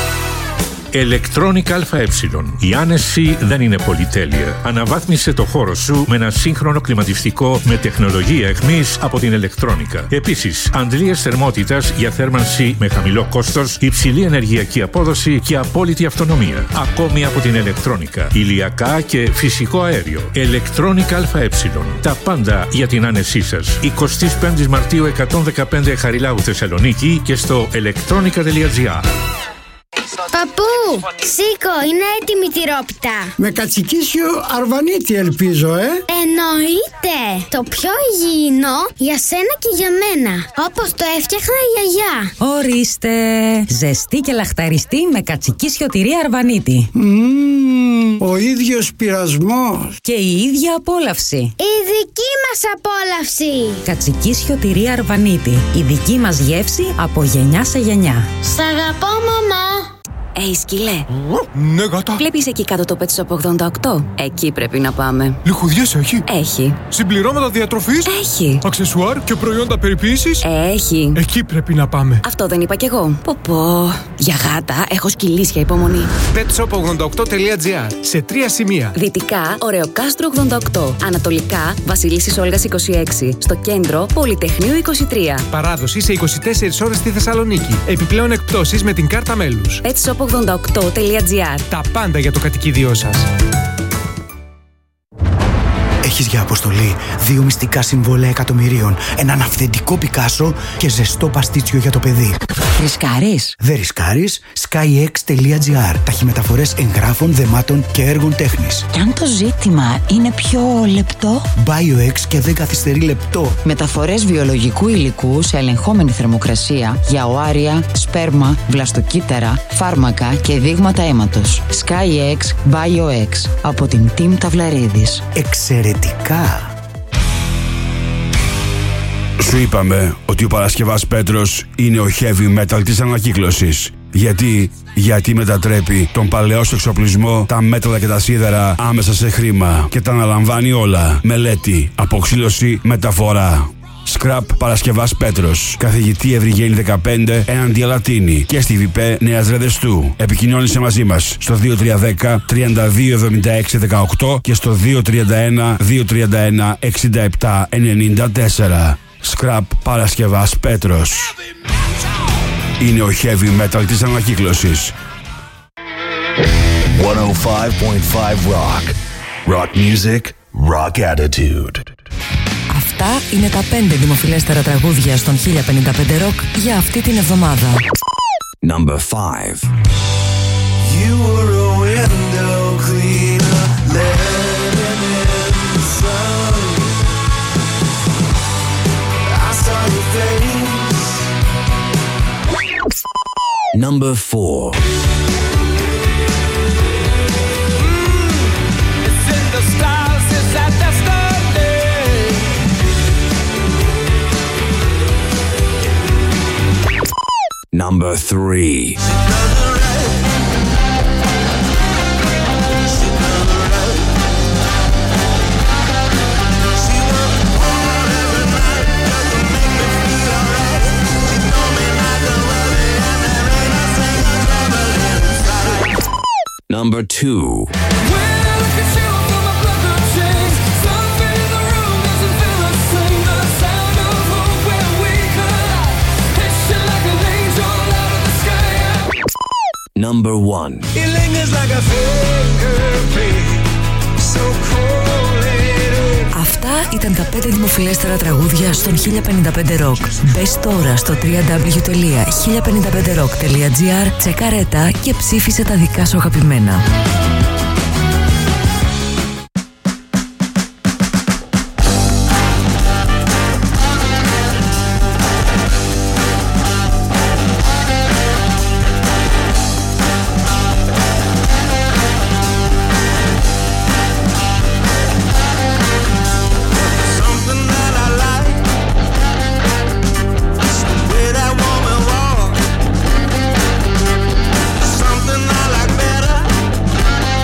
Electronic ΑΕ. Η άνεση δεν είναι πολυτέλεια. Αναβάθμισε το χώρο σου με ένα σύγχρονο κλιματιστικό με τεχνολογία εχμής από την Electronica. Επίσης, αντλίες θερμότητας για θέρμανση με χαμηλό κόστος, υψηλή ενεργειακή απόδοση και απόλυτη αυτονομία. Ακόμη από την Electronica. Ηλιακά και φυσικό αέριο. Electronic ΑΕ. Τα πάντα για την άνεσή σας. εικοστή πέμπτη Μαρτίου εκατόν δεκαπέντε Χαριλάου Θεσσαλονίκη και στο electronica τελεία τζι άρ. Παππού, σήκω, είναι έτοιμη η τυρόπιτα. Με κατσικίσιο αρβανίτη ελπίζω, ε. Εννοείται. Το πιο υγιεινό για σένα και για μένα. Όπως το έφτιαχνα η γιαγιά. Ορίστε. Ζεστή και λαχταριστή με κατσικίσιο τυρί αρβανίτη. Mm, ο ίδιος πειρασμός. Και η ίδια απόλαυση. Η δική μας απόλαυση. Κατσικίσιο τυρί αρβανίτη. Η δική μας γεύση από γενιά σε γενιά. Σ' αγαπώ, μαμά. Ει, σκυλέ. Ναι, γάτα. Βλέπεις εκεί κάτω το Pet Shop ογδόντα οκτώ? Εκεί πρέπει να πάμε. Λιχουδιές έχει? Έχει. Συμπληρώματα διατροφής? Έχει. Αξεσουάρ και προϊόντα περιποίησης? Έχει. Εκεί πρέπει να πάμε. Αυτό δεν είπα κι εγώ. Πω πω. Για γάτα έχω σκυλίσια υπομονή. πετ σοπ ογδόντα οκτώ τελεία τζι άρ. Σε τρία σημεία. Δυτικά, Ωρεοκάστρο ογδόντα οκτώ. Ανατολικά, Βασιλίσσης Όλγας είκοσι έξι. Στο κέντρο, Πολυτεχνείου είκοσι τρία. Παράδοση σε είκοσι τέσσερις ώρες στη Θεσσαλονίκη. Επιπλέον εκπτώσεις με την κάρτα μέλους. πετ σοπ ογδόντα οκτώ τελεία τζι άρ. Τα πάντα για το κατοικίδιό σας. Έχεις για αποστολή δύο μυστικά συμβόλαια εκατομμυρίων, έναν αυθεντικό Πικάσο και ζεστό παστίτσιο για το παιδί. Ρισκάρεις? Δεν ρισκάρεις. skyx τελεία τζι άρ. Ταχυμεταφορές εγγράφων, δεμάτων και έργων τέχνης. Κι αν το ζήτημα είναι πιο λεπτό? BioX και δεν καθυστερεί λεπτό. Μεταφορές βιολογικού υλικού σε ελεγχόμενη θερμοκρασία για οάρια, σπέρμα, βλαστοκύτταρα, φάρμακα και δείγματα αίματος. skyx BioX από την Team Ταυλαρίδης. Εξαιρετικά. Σου είπαμε ότι ο Παρασκευάς Πέτρος είναι ο heavy metal της ανακύκλωσης. Γιατί, γιατί μετατρέπει τον παλαιό σου εξοπλισμό, τα μέταλλα και τα σίδερα άμεσα σε χρήμα και τα αναλαμβάνει όλα. Μελέτη, αποξήλωση, μεταφορά. Σκραπ Παρασκευάς Πέτρος. Καθηγητή Ευρυγένη δεκαπέντε έναντι Αλατίνη και στη ΒΙΠΕ Νέας Ρεδεστού. Επικοινώνησε μαζί μας στο δύο τρία ένα μηδέν τριάντα δύο εβδομήντα έξι δεκαοκτώ και στο δύο τρία ένα δύο τρία ένα εξήντα επτά ενενήντα τέσσερα. Σκραπ Παρασκευάς Πέτρος. Είναι ο heavy metal της ανακύκλωσης. εκατόν πέντε κόμμα πέντε Rock. Rock music, rock attitude. Αυτά είναι τα πέντε δημοφιλέστερα τραγούδια στον χίλια πενήντα πέντε Rock για αυτή την εβδομάδα. Number five. You were a window cleaner, letting in the sun. I saw your face. Number four. Mm, it's in the stars, it's at the stars. Number three. Number two. Number one. It lingers like a fingerprint, so cold. Αυτά ήταν τα πέντε δημοφιλέστερα τραγούδια στον χίλια πενήντα πέντε Rock. Μπες τώρα στο double-u double-u double-u τελεία χίλια πενήντα πέντε rock τελεία gr, τσεκάρε τα και ψήφισε τα δικά σου αγαπημένα. Something I like better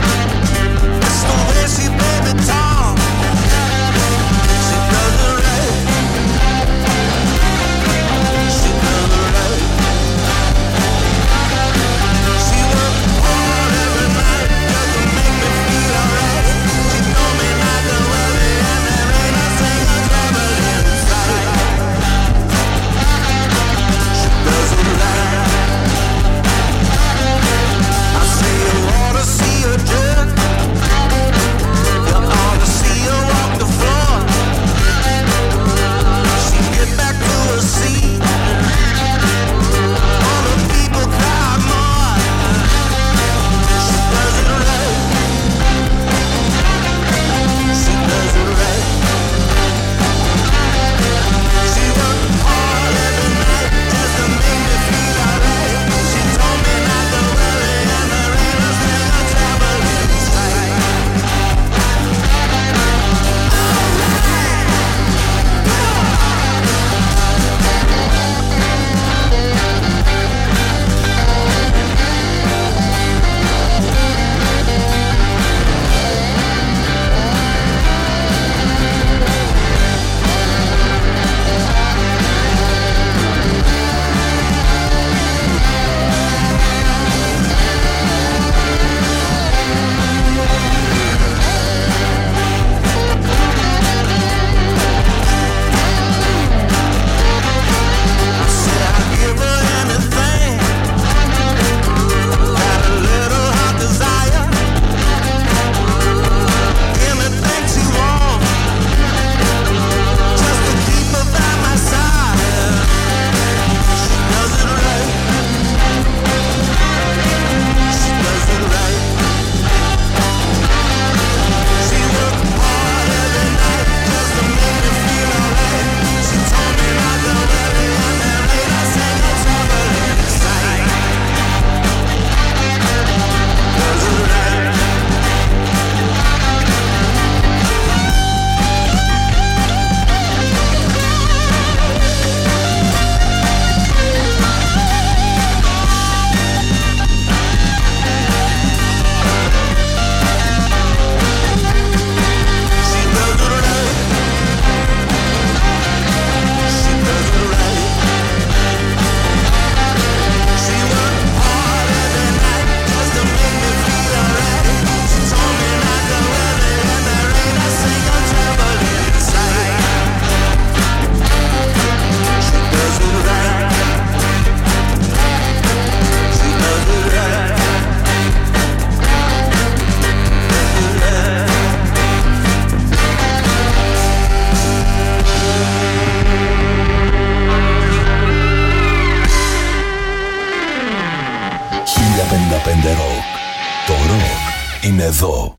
είναι εδώ.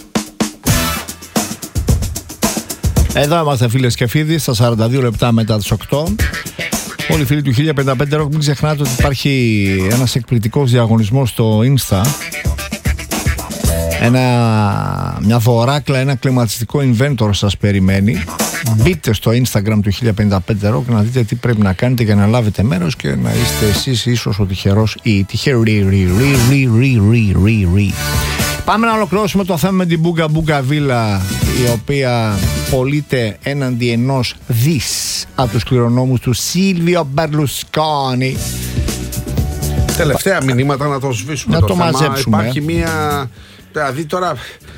Εδώ είμαστε, φίλες και φίλοι, στα σαράντα δύο λεπτά μετά τις οκτώ. Όλοι οι φίλοι του χίλια πενήντα πέντε Rock, μην ξεχνάτε ότι υπάρχει ένας εκπληκτικός διαγωνισμός στο Insta. Ένα, μια δωράκλα, ένα κλιματιστικό inventor σας περιμένει. Μπείτε στο Instagram του χίλια πενήντα πέντε Rock να δείτε τι πρέπει να κάνετε για να λάβετε μέρος και να είστε εσείς ίσως ο τυχερός ή τυχερή. Πάμε να ολοκληρώσουμε το θέμα με την Μπούγκα Μπούγκα Βίλα, η οποία πωλείται έναντι ενός δις από τους κληρονόμους του Σίλβιο Μπερλουσκόνη. Τελευταία μηνύματα να το σβήσουμε να το, το θέμα. μαζέψουμε. Υπάρχει μία... Δηλαδή τώρα...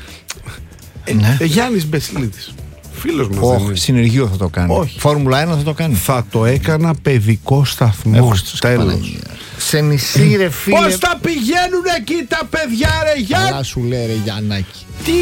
Ε, ναι. ε, Γιάννης Μπεσλίτης. Φίλος μας. Όχι, oh, συνεργείο θα το κάνει. Όχι. Φόρμουλα ένα θα το κάνει. Θα το έκανα παιδικό σταθμό. Τέλος. Σε νησί ρε φίλε. Πώς θα πηγαίνουν εκεί τα παιδιά ρε Γιάννη. Καλά σου λέει ρε Γιαννάκη. Τι,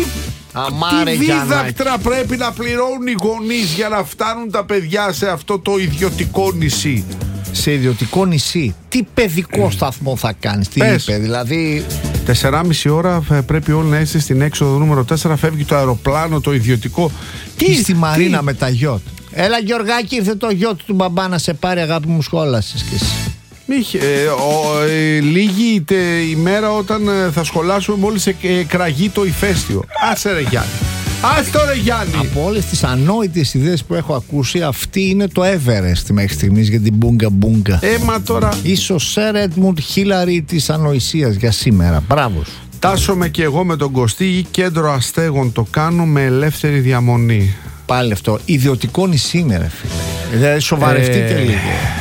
τι δίδακτρα πρέπει να πληρώνουν οι γονείς για να φτάνουν τα παιδιά σε αυτό το ιδιωτικό νησί. Σε ιδιωτικό νησί. Τι παιδικό σταθμό θα κάνεις. Τι Πες. είπε δηλαδή. Τεσσεράμιση ώρα πρέπει όλοι να είστε στην έξοδο νούμερο τέσσερα. Φεύγει το αεροπλάνο το ιδιωτικό. Τι στη Μαρίνα τι? με τα γιότ. Έλα Γιωργάκη, ήρθε το γιότ του μπαμπά να σε πάρει, αγάπη μου, σχόλασες κι εσύ. Είχε, ε, ο, ε, λίγη τε, ημέρα όταν ε, θα σχολάσουμε μόλις ε, ε, κραγεί το ηφαίστειο. Άσε ρε Γιάννη. Άσε το ρε Γιάννη. Από όλες τις ανόητες ιδέες που έχω ακούσει, αυτή είναι το Everest μέχρι στιγμής για την Μπούγκα Μπούγκα. Έμα τώρα. Ίσως Σερ Έντμουντ Χίλαρη της ανοησίας για σήμερα. Μπράβο. Τάσομαι και εγώ με τον Κωστή ή κέντρο αστέγων το κάνω με ελεύθερη διαμονή. Πάλι αυτό. Ιδιωτικό νησί είναι ρε φίλε. Δηλαδή σοβαρευτείτε ε... λίγο.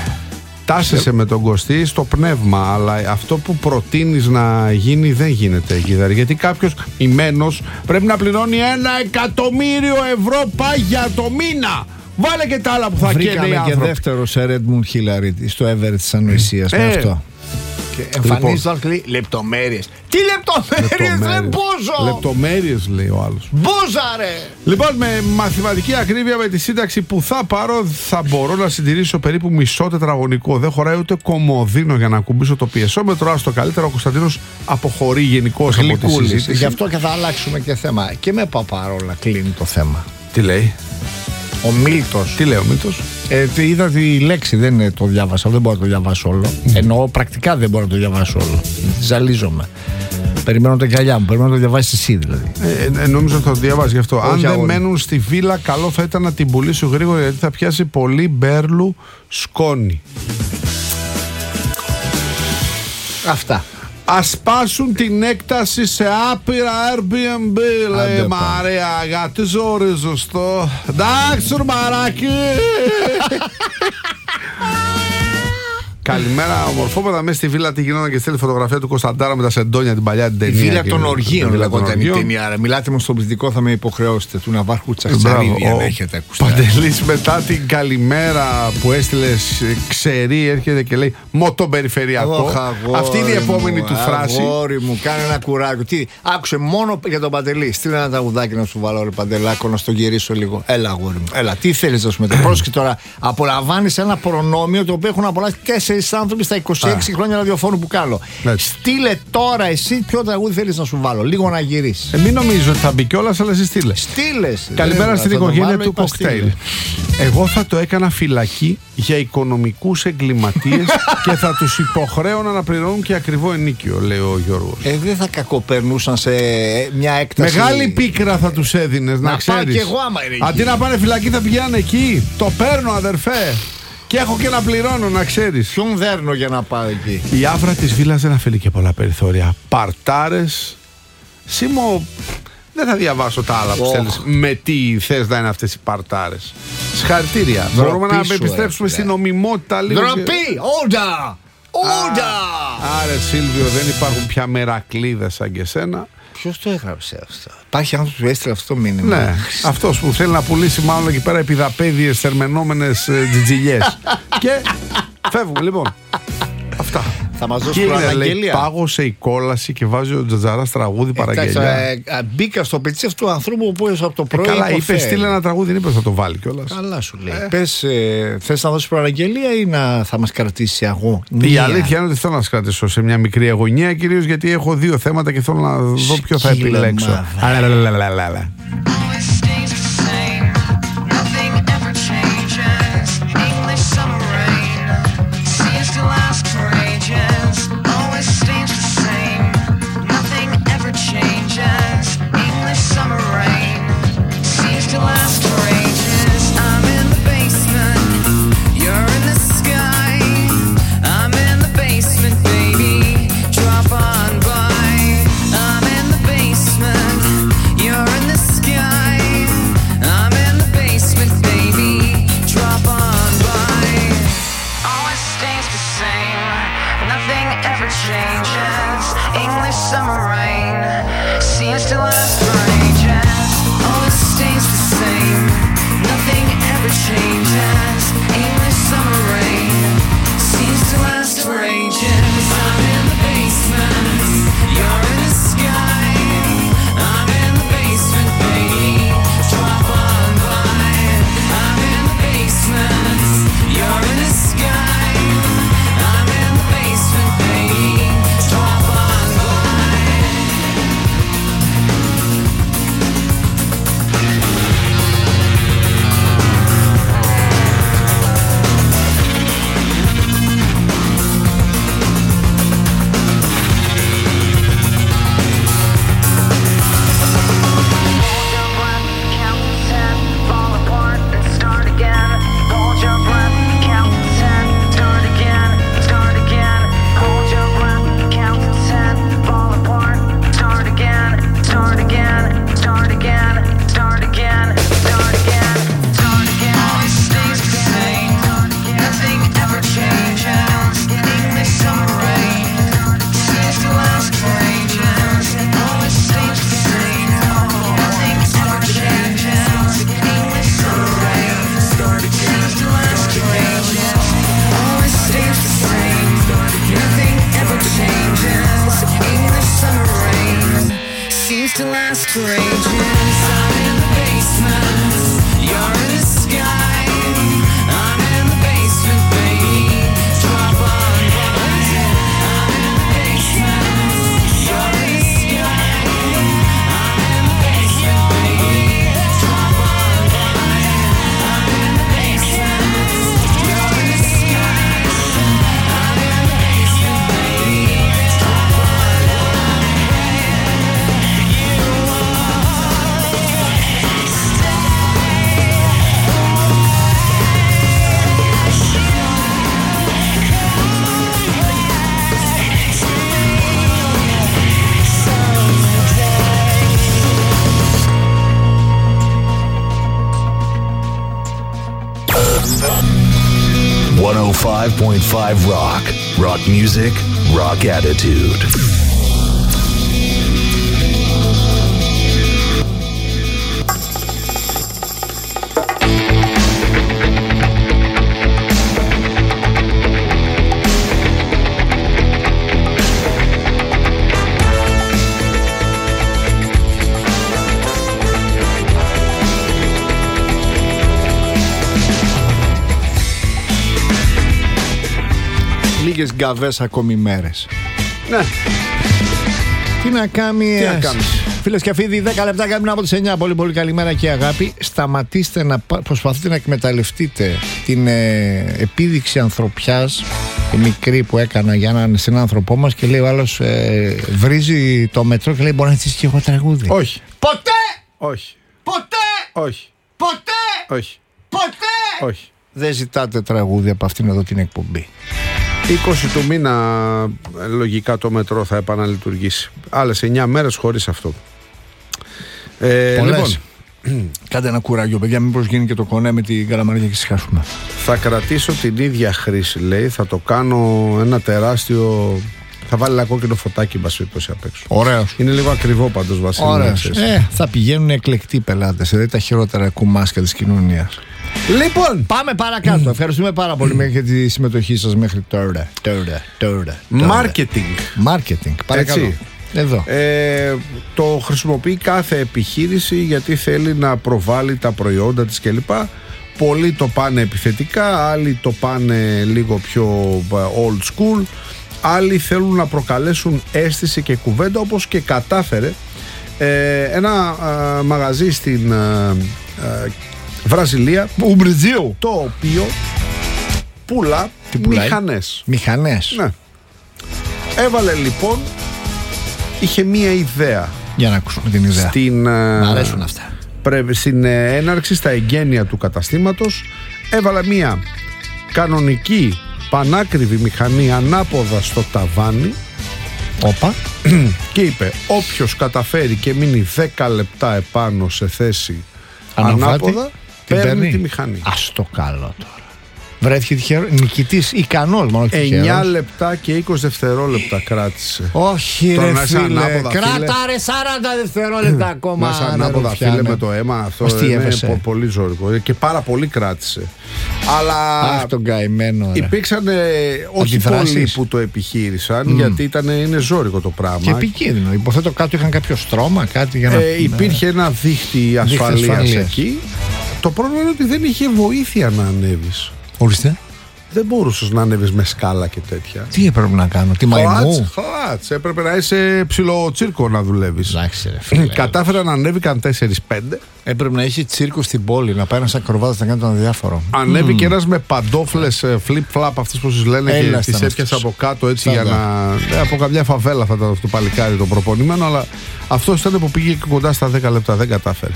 Τάσεσαι με τον Κωστή στο πνεύμα, αλλά αυτό που προτείνεις να γίνει δεν γίνεται εκεί. Γιατί κάποιος ημένος πρέπει να πληρώνει ένα εκατομμύριο ευρώ πάγια το μήνα. Βάλε και τα άλλα που θα καίνε οι άνθρωποι. Βρήκαμε και δεύτερο Σερ Έντμουντ Χίλαρη στο Everest της ανοησίας ε, με αυτό. Εμφανίζει λοιπόν. Λεπτομέρειες. Τι λεπτομέρειες, ρε Μπόζο! Λεπτομέρειες λέει ο άλλος. Μπόζα, ρε! Λοιπόν, με μαθηματική ακρίβεια με τη σύνταξη που θα πάρω, θα μπορώ να συντηρήσω περίπου μισό τετραγωνικό. Δεν χωράει ούτε κομμωδίνο για να ακουμπήσω το πιεσόμετρο. Άστο καλύτερα, ο Κωνσταντίνος αποχωρεί γενικώς από τη συζήτηση. Γι' αυτό και θα αλλάξουμε και θέμα. Και με Παπαρόλα κλείνει το θέμα. Τι λέει? Ο Μίλτος. Τι λέει ο Μίλτος? Ε, είδα τη λέξη, δεν το διάβασα, δεν μπορώ να το διαβάσω όλο. Mm. Εννοώ πρακτικά δεν μπορώ να το διαβάσω όλο. Ζαλίζομαι. Περιμένω τα γυαλιά μου, περιμένω να το διαβάσει εσύ δηλαδή. Ε, ε, νομίζω ότι θα το διαβάσει γι' αυτό. Όχι, αν δεν αγόρι. μένουν στη βίλα, καλό θα ήταν να την πουλήσω γρήγορα γιατί θα πιάσει πολύ μπέρλου σκόνη. Αυτά. Ας πάσουν την έκταση σε άπειρα Airbnb, λέει Μαρία, γιατί ζορίζεις το. Εντάξει, μαράκι. Καλημέρα, ομορφόπεδα. Μέσα στη βίλα τι γινόταν και στέλνει φωτογραφία του Κωνσταντάρα με τα σεντόνια, την παλιά την ταινία. Η βίλα των οργείων λεγόταν η ταινία. Μιλάτε μου στον πληθυντικό, θα με υποχρεώσετε. Του Ναβάρχου Τσαχτσαρίδη, αν έχετε ακουστά. Παντελής μετά την καλημέρα που έστειλε ξερή, έρχεται και λέει μοτοπεριφερειακό. Αυτή είναι η επόμενη του φράση. Αγόρι μου, κάνε ένα κουράκι. Τι, άκουσε μόνο για τον Παντελή. Στείλε ένα ταγουδάκι να σου βάλω, ρε Παντελάκο, να στον γυρίσω λίγο. Έλα, αγόρι μου. Έλα, τι θέλει να σου μεταφέρει. Πρόσεχε τώρα, απολαμβάνει ένα προνόμιο το οποίο έχουν απολαύσει τέσσερις άνθρωποι στα είκοσι έξι Α. χρόνια ραδιοφώνου που κάνω. Έτσι. Στείλε τώρα εσύ ποιο τραγούδι θέλει να σου βάλω. Λίγο να γυρίσει. Ε, μην νομίζω ότι θα μπει κιόλα, αλλά εσύ στείλε. Στείλε. Καλημέρα στην οικογένεια του κοκτέιλ. Εγώ θα το έκανα φυλακή για οικονομικούς εγκληματίες και θα τους υποχρέωνα να πληρώνουν και ακριβό ενίκιο, λέει ο Γιώργος. Ε, δεν θα κακοπερνούσαν σε μια έκταση. Μεγάλη πίκρα θα τους έδινες, να, να ξέρεις. Και εγώ, άμα είναι αντί να πάνε φυλακή θα πηγαίνουν εκεί. Το παίρνω, αδερφέ. Και έχω και να πληρώνω, να ξέρεις. Ποιον δέρνω για να πάω εκεί. Η άβρα της βίλας δεν αφήνει και πολλά περιθώρια. Παρτάρες. Σίμω, δεν θα διαβάσω τα άλλα που oh. στέλνεις. Με τι θες να είναι αυτές οι παρτάρες. Συγχαρητήρια. Μπορούμε να επιστρέψουμε στην νομιμότητα λίγο. Ντροπή! Όντα! Όντα! Άρε Σίλβιο, δεν υπάρχουν πια μερακλείδες σαν και σένα. Ποιος το έγραψε αυτό? Υπάρχει άνθρωπος που έστειλε αυτό το μήνυμα. Ναι, αυτός που θέλει να πουλήσει μάλλον εκεί πέρα επιδαπέδιες θερμενόμενες τζιτζιλιές. Και φεύγουμε λοιπόν. Αυτά. Θα μας δώσει Και είναι, λέει, προαναγγελία. πάγωσε η κόλαση και βάζει ο Τζατζαράς τραγούδι παραγγελιά. Ε, ε, μπήκα στο πετσί του ανθρώπου που από το πρωί. Ε, καλά, είπε υποφέρει. στείλε ένα τραγούδι, δεν είπε θα το βάλει κιόλας. Καλά σου λέει. Ε. Πες, ε, θες να δώσεις προαναγγελία ή να θα μας κρατήσει αγώ? Η αλήθεια είναι ότι θέλω να σας κρατήσω σε μια μικρή αγωνία, κυρίως γιατί έχω δύο θέματα και θέλω να δω ποιο θα Σκύλα επιλέξω. μαύρα. Αλαλαλαλαλαλα. εκατόν πέντε κόμμα πέντε Rock. Rock music, rock attitude. Λίγες γκαβές ακόμη μέρες. Ναι. Τι να κάνει. Τι να κάνεις. Φίλες και φίλοι, δέκα λεπτά κάμουν από τις εννιά. Πολύ πολύ καλημέρα και αγάπη. Σταματήστε να προσπαθείτε να εκμεταλλευτείτε την ε, επίδειξη ανθρωπιάς, η μικρή που έκανα για έναν συνάνθρωπό μας, και λέει ο άλλος ε, βρίζει το μετρό και λέει μπορεί να ζητήσει και εγώ τραγούδι. Όχι. Ποτέ! Όχι. Ποτέ! Όχι. Ποτέ! Όχι. Ποτέ! Όχι. Δεν ζητάτε τραγούδι από αυτήν εδώ την εκπομπή. είκοσι του μήνα λογικά το μετρό θα επαναλειτουργήσει. Άλλες εννιά μέρες χωρίς αυτό. Ε, Πολλές. Λοιπόν, κάντε ένα κουράγιο, παιδιά, μήπως γίνει και το κονέ με την Καλαμαριά και συχάσουμε. Θα κρατήσω την ίδια χρήση, λέει. Θα το κάνω ένα τεράστιο. Θα βάλει ένα κόκκινο φωτάκι, μπας περιπτώσει, απ' έξω. Ωραίος. Είναι λίγο ακριβό πάντως, Βασίλη. Ωραίος. Ε, θα πηγαίνουν εκλεκτοί πελάτες. Δηλαδή τα χειρότερα κουμάσια της κοινωνίας. Λοιπόν, πάμε παρακάτω. Ευχαριστούμε πάρα πολύ για τη συμμετοχή σας μέχρι τώρα. Τώρα, τώρα. Marketing. Marketing. Παρακαλώ. Έτσι. Εδώ. Ε, το χρησιμοποιεί κάθε επιχείρηση γιατί θέλει να προβάλλει τα προϊόντα της κλπ. Πολλοί το πάνε επιθετικά, άλλοι το πάνε λίγο πιο old school, άλλοι θέλουν να προκαλέσουν αίσθηση και κουβέντα, όπως και κατάφερε ε, ένα ε, μαγαζί στην ε, ε, Βραζιλία, το οποίο πουλά μηχανές. Μηχανές. Ναι. Έβαλε λοιπόν, είχε μία ιδέα. Για να ακούσουμε την ιδέα. Στην, Μ' αρέσουν αυτά. Πρέπει, στην έναρξη, στα εγγένεια του καταστήματος, έβαλε μία κανονική πανάκριβη μηχανή ανάποδα στο ταβάνι. Όπα. Και είπε, όποιος καταφέρει και μείνει δέκα λεπτά επάνω σε θέση Αναβάτη, ανάποδα, παίρνει, παίρνει τη μηχανή. Ας το καλό τώρα. Βρέθηκε τυχερό, νικητής, ικανός μάλλον. εννιά λεπτά και είκοσι δευτερόλεπτα κράτησε. Όχι Τώρα ρε να είσαι φίλε, ανάποδα, κράτα φίλε. ρε σαράντα δευτερόλεπτα ακόμα. Να είσαι ανάποδα, φίλε, με το αίμα. Αυτό Ως τι είναι έβεσαι. πο- πολύ ζώρικο και πάρα πολύ κράτησε. Αλλά Αχ, τον καημένο ρε. υπήρξαν ε, όχι Αντιδράσεις. πολλοί που το επιχείρησαν, Μμ. γιατί ήταν, είναι ζώρικο το πράγμα. Και επικίνδυνο. Υποθέτω κάτω είχαν κάποιο στρώμα, κάτι για να. Ε, υπήρχε ένα δίχτυ ασφαλείας ασφαλείας. εκεί. Το πρόβλημα είναι ότι δεν είχε βοήθεια να ανέβεις. Ορίστε. Δεν μπορούσες να ανέβεις με σκάλα και τέτοια. Τι έπρεπε να κάνω, τι Χλάτς, μαϊμού. χλάτς. Έπρεπε να είσαι ψηλό τσίρκο να δουλεύεις. Εντάξει, ρε φίλε. Κατάφεραν να ανέβηκαν τέσσερις πέντε. Έπρεπε να έχει τσίρκο στην πόλη, να πάει ένα ακροβάτης να κάνει τον αδιάφορο. Ανέβηκε Μμμ. ένας με παντόφλες ε, flip-flap, αυτές που σας λένε, Έλα και ήταν τις αυτός. έπιασε από κάτω έτσι Στάντα. για να. Ε, από καμιά φαβέλα θα ήταν αυτό το παλικάρι το προπονημένο, αλλά αυτός ήταν που πήγε και κοντά στα δέκα λεπτά, δεν κατάφερε.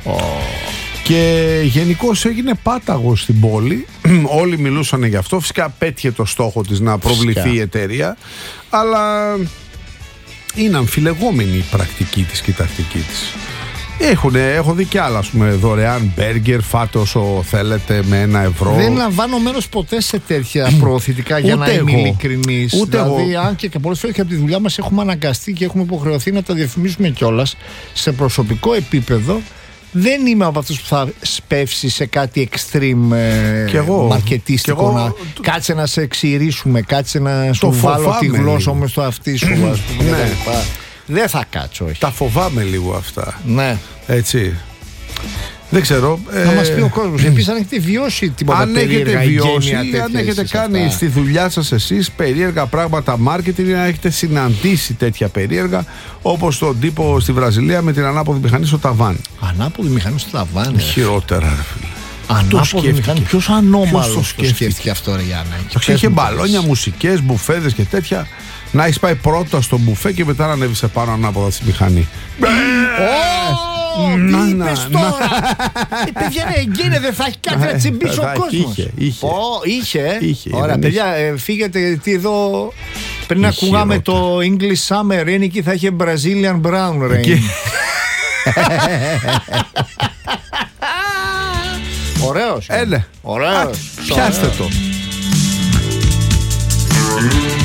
Και γενικώς έγινε πάταγος στην πόλη. Όλοι μιλούσαν γι' αυτό. Φυσικά πέτυχε το στόχο της να προβληθεί Φυσικά. η εταιρεία, αλλά είναι αμφιλεγόμενη η πρακτική της και η τακτική της. Έχουνε, έχω δει κι άλλα, ας πούμε, δωρεάν μπέργκερ, φάτε όσο θέλετε με ένα ευρώ. Δεν λαμβάνω μέρος ποτέ σε τέτοια προωθητικά, για Ούτε να είμαι εγώ. ειλικρινής. Ούτε Δηλαδή, εγώ. αν και πολλές φορές και από τη δουλειά μας έχουμε αναγκαστεί και έχουμε υποχρεωθεί να τα διαφημίσουμε κιόλας σε προσωπικό επίπεδο, δεν είμαι από αυτούς που θα σπεύσει σε κάτι extreme ε, Κι εγώ. μαρκετίστικο. Κι εγώ. Να, κάτσε να σε ξηρίσουμε, κάτσε να σου Το βάλω τη φοβάμαι γλώσσα λίγο. μου στο αυτί σου, ας πούμε. Ναι. κτλ. Δεν θα κάτσω, όχι. Τα φοβάμαι λίγο αυτά. Ναι. Έτσι. Δεν ξέρω. Να ε, μας πει ο κόσμος. Επίσης, αν έχετε βιώσει τίποτα αν έχετε περίεργα, βιώσει, εγγένεια, αν τέτοια έχετε εσείς κάνει αυτά. στη δουλειά σας εσείς περίεργα πράγματα marketing, να έχετε συναντήσει τέτοια περίεργα, όπως τον τύπο στη Βραζιλία με την ανάποδη μηχανή στο ταβάνι. Ανάποδη μηχανή στο ταβάνι. ρε. Χειρότερα, ρε φίλε. Ανάποδη σκέφτηκε. μηχανή. Ποιος Ποιος ανώμαλος το το σκέφτηκε? σκέφτηκε αυτό, ρε Γιάννα? Εντάξει, είχε μπαλόνια, μουσικές, μπουφέδες και τέτοια. Να έχει πάει πρώτα στο μπουφέ και μετά να ανέβει σε πάνω ανάποδα στη μηχανή. Ω, Να, τι να, είπες να. τώρα? Ε, παιδιά, ναι, εγκίνε, δεν θα έχει κάτι να τσιμπήσει ο Θα- κόσμος. είχε, είχε. Ω, είχε, ε. Είχε, Ωραία, δεν παιδιά, ε, φύγετε, γιατί εδώ πριν Η ακούγαμε χειρότερα. το English Summer Rain, εκεί θα είχε Brazilian Brown Rain. Και- Ωραίος. Ε, ναι. Ωραίος. Πιάστε το.